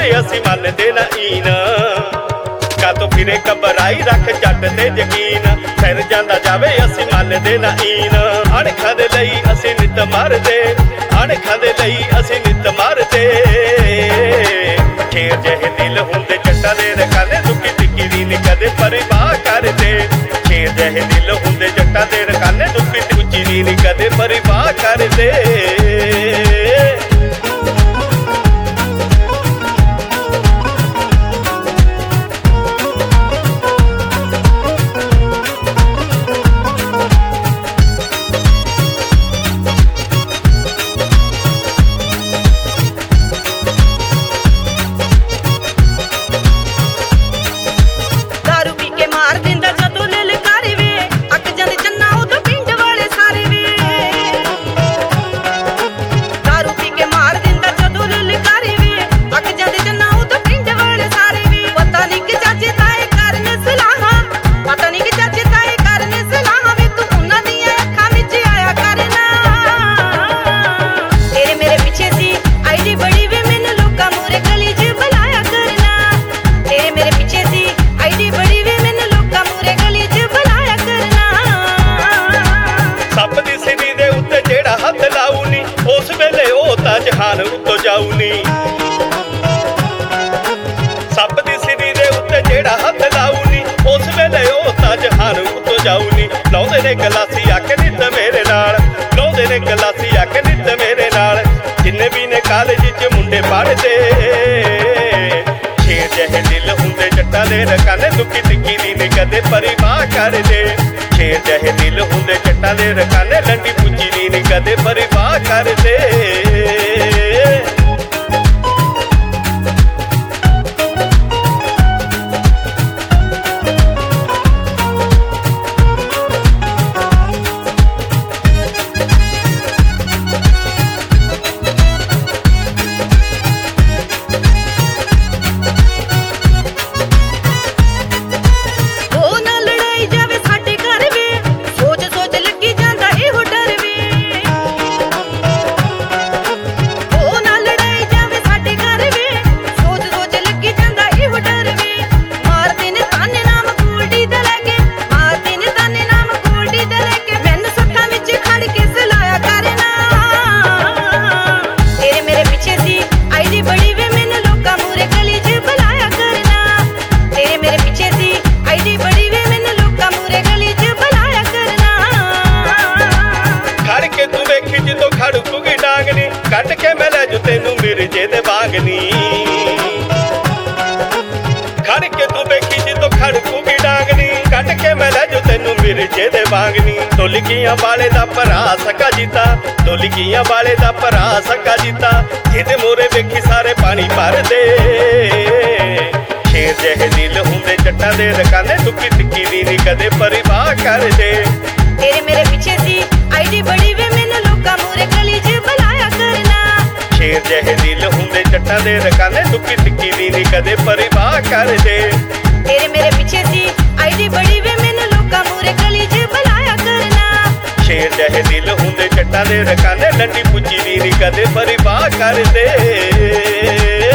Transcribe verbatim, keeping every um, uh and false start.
ਜਾਵੇ ਅਸੀਂ ਮੰਨਦੇ ਨਾ ਈਨ ਕਾਤੋਂ ਫਿਰੇ ਘਬਰਾਈ ਰੱਖ ਜੱਟ ਤੇ ਯਕੀਨ ਫਿਰ ਜਾਂਦਾ ਜਾਵੇ ਅਸੀਂ ਮੰਨਦੇ ਨਾ ਈਨ ਅਣਖਾਂ ਦੇ ਲਈ ਅਸੀਂ ਨਿੱਤ ਮਰਦੇ ਅਣਖਾਂ ਦੇ ਲਈ ਅਸੀਂ ਨਿੱਤ ਮਰਦੇ ਸ਼ੇਰ ਜਿਹੇ ਦਿਲ ਹੁੰਦੇ ਜੱਟਾਂ ਦੇ ਰਕਾਨੇ ਦੁੱਖੀ ਤਿੱਕੀ ਦੀ ਨੀ ਕਦੇ ਪਰਵਾਹ ਕਰਦੇ ਸ਼ੇਰ ਜਿਹੇ ਦਿਲ ਹੁੰਦੇ ਜੱਟਾਂ ਦੇ ਰਕਾਨੇ ਦੁੱਖੀ ਤਿੱਕੀ ਦੀ ਨੀ ਕਦੇ ਪਰਵਾਹ ਕਰਦੇ ਜਹਾਨ ਉੱਤੋਂ ਜਾਊ ਨੀ ਸੱਪ ਦੀ ਸਿਰੀ ਦੇ ਉੱਤੇ ਜਿਹੜਾ ਹੱਥ ਲਾਊ ਨੀ ਉਸ ਵੇਲੇ ਉਹ ਤਾਂ ਜਹਾਨ ਉੱਤੋਂ ਜਾਊ ਨੀ ਲਾਉਂਦੇ ਨੇ ਗਲਾਸੀ ਆ ਕੇ ਨਿੱਤ ਮੇਰੇ ਨਾਲ ਲਾਉਂਦੇ ਨੇ ਗਲਾਸੀ ਆ ਕੇ ਨਿੱਤ ਮੇਰੇ ਨਾਲ ਜਿੰਨੇ ਵੀ ਨੇ ਕਾਲਜ 'ਚ ਮੁੰਡੇ ਪੜ੍ਹਦੇ ਸ਼ੇਰ ਜਿਹੇ ਦਿਲ ਹੁੰਦੇ ਜੱਟਾਂ ਦੇ ਰਕਾਨੇ ਦੁੱਖੀ ਤਿੱਕੀ ਦੀ ਨੀ ਕਦੇ ਪਰਵਾਹ ਕਰਦੇ ਸ਼ੇਰ ਜਿਹੇ ਦਿਲ ਹੁੰਦੇ ਜੱਟਾਂ ਦੇ ਰਕਾਨੇ ਲੰਡੀ ਪੁੱਜੀ ਦੀ ਨੀ ਕਦੇ ਪਰਵਾਹ ਕਰਦੇ ਕੱਢ ਕੇ ਮੈਂ ਲੈ ਜੂ ਤੈਨੂੰ ਮਿਰਜੇ ਦੇ ਵਾਂਗਨੀ ਖੜ ਕੇ ਤੂੰ ਵੇਖੀ ਜਦੋਂ ਖੜਕੂਗੀ ਡਾਂਗਨੀ ਕੱਢ ਕੇ ਮੈਂ ਲੈ ਜੂ ਤੈਨੂੰ ਮਿਰਜੇ ਦੇ ਵਾਂਗਨੀ ਢੋਲਕੀਆਂ ਵਾਲੇ ਦਾ ਭਰਾ ਸਕਾ ਜੀਤਾ ਢੋਲਕੀਆਂ ਵਾਲੇ ਦਾ ਭਰਾ ਸਕਾ ਜੀਤਾ ਜਿਹਦੇ ਮੋਰੇ ਵੇਖੀ ਸਾਰੇ ਪਾਣੀ ਭਰਦੇ ਸ਼ੇਰ ਜਿਹੇ ਦਿਲ ਹੁੰਦੇ ਜੱਟਾਂ ਦੇ ਰਕਾਨੇ ਦੁੱਖੀ ਤਿੱਕੀ ਦੀ ਨੀ ਕਦੇ ਪਰਵਾਹ ਕਰਦੇ ਤੇਰੇ ਮੇਰੇ ਪਿੱਛੇ ਸੀ ਆਈਡੀ ਬੜੀ ਵੇ ਮੈਨੂੰ ਲੋਕਾਂ ਮੂਰੇ ਗਲੀ 'ਚ ਬੁਲਾਇਆ ਕਰਨਾ ਸ਼ੇਰ ਜਿਹੇ ਦਿਲ ਹੁੰਦੇ ਜੱਟਾਂ ਦੇ ਰਕਾਨੇ ਦੁੱਖੀ ਤਿੱਕੀ ਦੀ ਨੀ ਕਦੇ ਪਰਵਾਹ ਕਰਦੇ ਤੇਰੇ ਮੇਰੇ ਪਿੱਛੇ ਸੀ ਆਈਡੀ ਬੜੀ ਵੇ ਮੈਨੂੰ ਲੋਕਾਂ ਮੂਰੇ ਗਲੀ 'ਚ ਬੁਲਾਇਆ ਕਰਨਾ ਸ਼ੇਰ ਜਿਹੇ ਦਿਲ ਹੁੰਦੇ ਜੱਟਾਂ ਦੇ ਰਕਾਨੇ ਲੰਡੀ ਪੁੱਜੀ ਦੀ ਨੀ ਕਦੇ ਪਰਵਾਹ ਕਰਦੇ